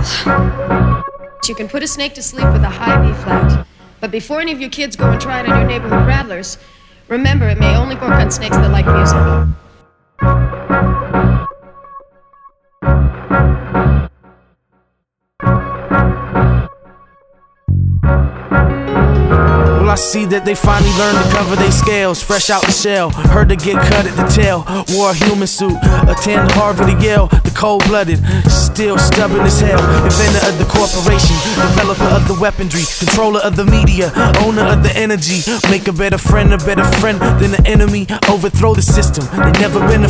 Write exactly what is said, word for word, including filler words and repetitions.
You can put a snake to sleep with a high B flat. But before any of you kids go and try it on your neighborhood rattlers, remember it may only work on snakes that like music. I see that they finally learned to cover their scales. Fresh out the shell, heard to get cut at the tail. Wore a human suit, attend Harvard or Yale. The cold-blooded, still stubborn as hell. Inventor of the corporation, developer of the weaponry, controller of the media, owner of the energy. Make a better friend, a better friend than the enemy. Overthrow the system, they never been